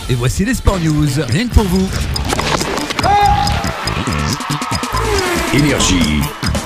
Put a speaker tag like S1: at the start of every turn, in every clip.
S1: Et voici les Sport News, rien que pour vous.
S2: Énergie.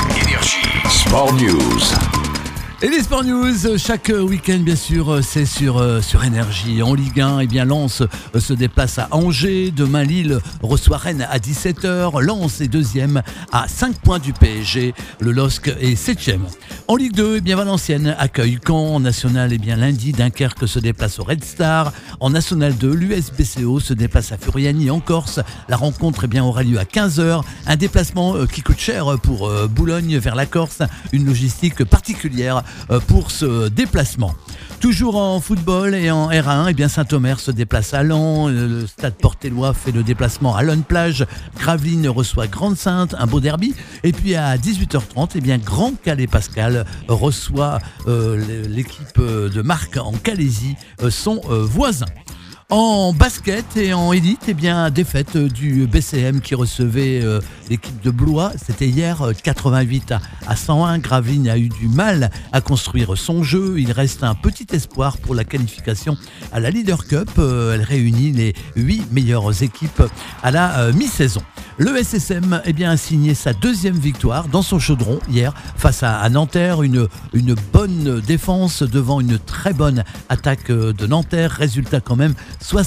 S2: Sport News.
S1: Et les Sport News, chaque week-end bien sûr, c'est sur Énergie. En Ligue 1, eh bien Lens se déplace à Angers. Demain, Lille reçoit Rennes à 17h. Lens est deuxième à 5 points du PSG. Le LOSC est 7e. En Ligue 2, eh bien Valenciennes accueille Caen. En National, eh bien lundi, Dunkerque se déplace au Red Star. En National 2, l'USBCO se déplace à Furiani en Corse. La rencontre eh bien, aura lieu à 15h. Un déplacement qui coûte cher pour Boulogne vers la Corse. Une logistique particulière pour ce déplacement. Toujours en football et en R1, eh bien Saint-Omer se déplace à Laon. Le stade Portellois fait le déplacement à Lonne-Plage. Gravelines reçoit Grande-Sainte, un beau derby. Et puis à 18h30, eh bien Grand Calais-Pascal reçoit l'équipe de Marc en Calaisie, son voisin. En basket et en élite, eh bien, défaite du BCM qui recevait l'équipe de Blois. C'était hier 88 à 101. Gravelines a eu du mal à construire son jeu. Il reste un petit espoir pour la qualification à la Leader Cup. Elle réunit les 8 meilleures équipes à la mi-saison. Le SSM eh bien, a signé sa deuxième victoire dans son chaudron hier face à Nanterre. Une bonne défense devant une très bonne attaque de Nanterre. Résultat quand même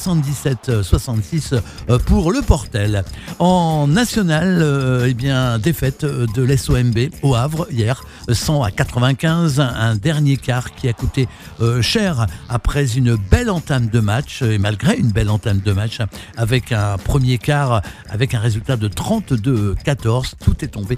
S1: 77-66 pour le Portel. En national, eh bien, défaite de l'SOMB au Havre hier, 100-95. Un dernier quart qui a coûté cher après une belle entame de match, et malgré une belle entame de match, avec un premier quart, avec un résultat de 32-14. Tout est tombé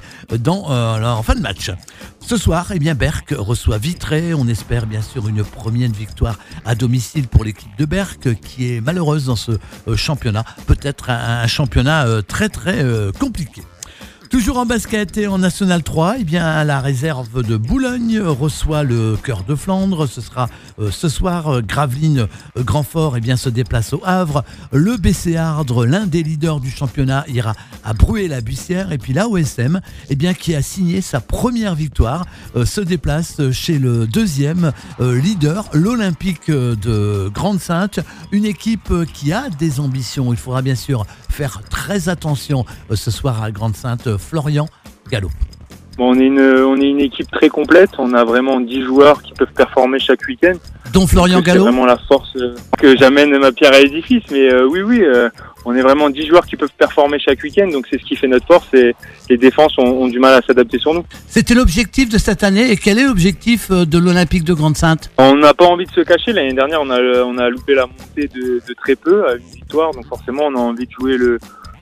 S1: en fin de match. Ce soir, eh bien, Berck reçoit Vitré. On espère bien sûr une première victoire à domicile pour l'équipe de Berck qui est malheureuse dans ce championnat. Peut-être un championnat très très compliqué. Toujours en basket et en National 3, eh bien, la réserve de Boulogne reçoit le Cœur de Flandre. Ce sera ce soir. Gravelines Grandfort eh bien, se déplace au Havre. Le BC Ardres, l'un des leaders du championnat, ira à Bruay-la-Bussière. Et puis l'AOSM, eh bien, qui a signé sa première victoire, se déplace chez le deuxième leader, l'Olympique de Grande-Sainte. Une équipe qui a des ambitions. Il faudra bien sûr faire très attention ce soir à Grande-Sainte. Florian Gallo.
S3: Bon, on est une équipe très complète. On a vraiment 10 joueurs qui peuvent performer chaque week-end.
S1: Dont Florian Gallo.
S3: C'est vraiment la force que j'amène ma pierre à l'édifice. Mais oui, on est vraiment 10 joueurs qui peuvent performer chaque week-end. Donc c'est ce qui fait notre force. Et les défenses ont du mal à s'adapter sur nous.
S1: C'était l'objectif de cette année. Et quel est l'objectif de l'Olympique de Grande-Sainte ?
S3: On n'a pas envie de se cacher. L'année dernière, on a loupé la montée de très peu à une victoire. Donc forcément, on a envie de jouer le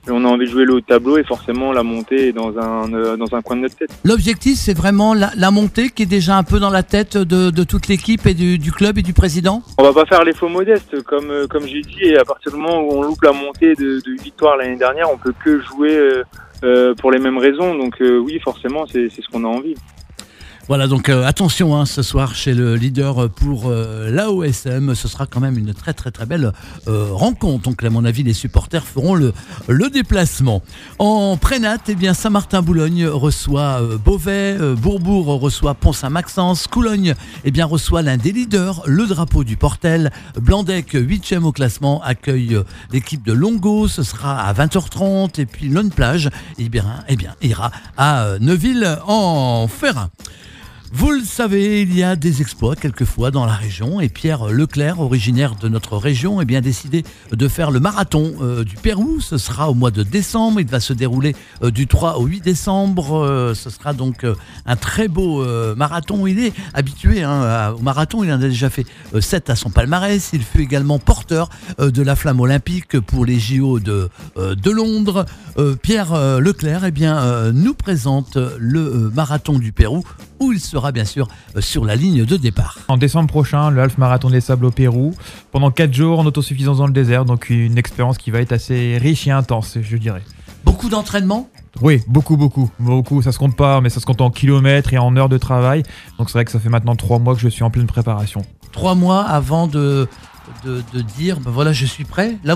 S3: haut de tableau et forcément la montée est dans un coin de notre tête.
S1: L'objectif, c'est vraiment la montée qui est déjà un peu dans la tête de toute l'équipe et du club et du président.
S3: On va pas faire les faux modestes comme j'ai dit, et à partir du moment où on loupe la montée de victoire l'année dernière, on peut que jouer pour les mêmes raisons. Donc oui, forcément, c'est ce qu'on a envie.
S1: Voilà, donc attention ce soir chez le leader pour l'AOSM, ce sera quand même une très très très belle rencontre. Donc à mon avis, les supporters feront le déplacement. En prénat, eh bien Saint-Martin-Boulogne reçoit Beauvais, Bourbourg reçoit Pont-Saint-Maxence, Coulogne eh bien reçoit l'un des leaders, le drapeau du Portel. Blandec, 8e au classement, accueille l'équipe de Longo, ce sera à 20h30. Et puis Lonne-Plage eh bien ira à Neuville-en-Ferrain. Vous le savez, il y a des exploits quelquefois dans la région et Pierre Leclerc, originaire de notre région, est bien décidé de faire le marathon du Pérou. Ce sera au mois de décembre, il va se dérouler du 3 au 8 décembre. Ce sera donc un très beau marathon. Il est habitué au marathon, il en a déjà fait 7 à son palmarès. Il fut également porteur de la flamme olympique pour les JO de Londres. Pierre Leclerc nous présente le marathon du Pérou où il sera bien sûr sur la ligne de départ.
S4: En décembre prochain, le Half Marathon des Sables au Pérou, pendant 4 jours en autosuffisance dans le désert, donc une expérience qui va être assez riche et intense, je dirais.
S1: Beaucoup d'entraînement ?
S4: Oui, beaucoup, ça se compte pas, mais ça se compte en kilomètres et en heures de travail, donc c'est vrai que ça fait maintenant 3 mois que je suis en pleine préparation.
S1: 3 mois avant de dire, ben voilà, je suis prêt. Là, vous êtes prêt ?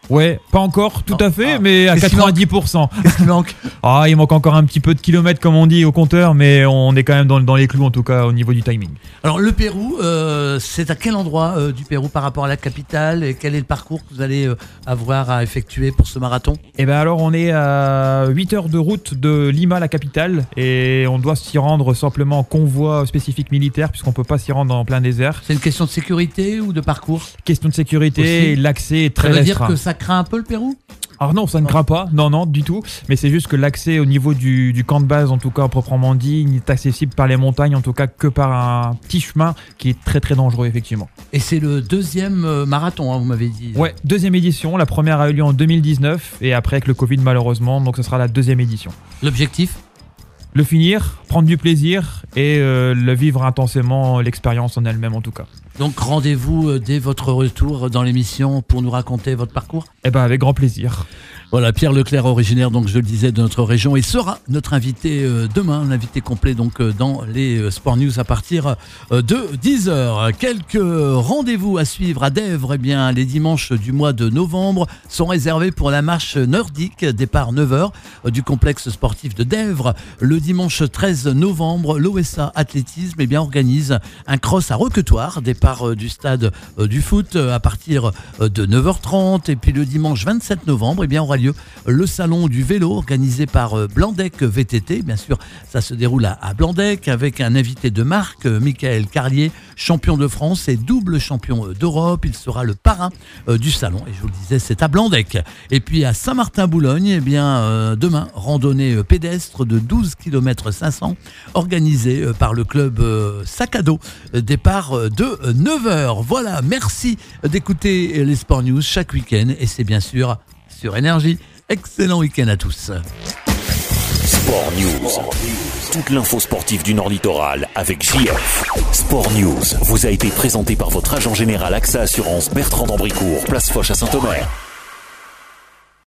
S4: Ouais, pas encore tout à fait, mais à
S1: Qu'est-ce qu'il
S4: 90%.
S1: Qu'est-ce qui manque?
S4: Il manque encore un petit peu de kilomètres comme on dit au compteur, mais on est quand même dans les clous en tout cas au niveau du timing.
S1: Alors le Pérou, c'est à quel endroit du Pérou par rapport à la capitale et quel est le parcours que vous allez avoir à effectuer pour ce marathon?
S4: Et ben alors on est à 8 heures de route de Lima, la capitale, et on doit s'y rendre simplement en convoi spécifique militaire puisqu'on peut pas s'y rendre en plein désert.
S1: C'est une question de sécurité ou de parcours?
S4: Question de sécurité,
S1: Aussi.
S4: l'accès est très
S1: Ça veut dire
S4: restreint.
S1: que ça craint un peu le Pérou?
S4: Alors non, ça ne craint pas, non, du tout. Mais c'est juste que l'accès au niveau du camp de base, en tout cas proprement dit, n'est accessible par les montagnes, en tout cas que par un petit chemin qui est très très dangereux effectivement.
S1: Et c'est le deuxième marathon, hein, vous m'avez dit.
S4: Ouais, deuxième édition, la première a eu lieu en 2019 et après avec le Covid malheureusement, donc ce sera la deuxième édition.
S1: L'objectif?
S4: Le finir, prendre du plaisir et le vivre intensément, l'expérience en elle-même en tout cas.
S1: Donc rendez-vous dès votre retour dans l'émission pour nous raconter votre parcours.
S4: Eh ben avec grand plaisir.
S1: Voilà, Pierre Leclerc, originaire, donc je le disais, de notre région, et sera notre invité demain, un invité complet donc dans les Sport News à partir de 10h. Quelques rendez-vous à suivre à Dèvres. Eh bien, les dimanches du mois de novembre sont réservés pour la marche nordique, départ 9h du complexe sportif de Dèvres. Le dimanche 13 novembre, l'OSA Athlétisme organise un cross à Requetoire, départ du stade du foot à partir de 9h30. Et puis le dimanche 27 novembre, aura lieu le salon du vélo organisé par Blandec VTT. Bien sûr, ça se déroule à Blandec avec un invité de marque, Michael Carlier, champion de France et double champion d'Europe. Il sera le parrain du salon. Et je vous le disais, c'est à Blandec. Et puis à Saint-Martin-Boulogne, demain, randonnée pédestre de 12 km 500 organisée par le club Sac à dos. Départ de 9h. Voilà, merci d'écouter les Sport News chaque week-end. Et c'est bien sûr sur Énergie. Excellent week-end à tous.
S2: Sport News. Toute l'info sportive du Nord Littoral avec JF. Sport News vous a été présenté par votre agent général AXA Assurance Bertrand d'Ambricourt, place Foch à Saint-Omer.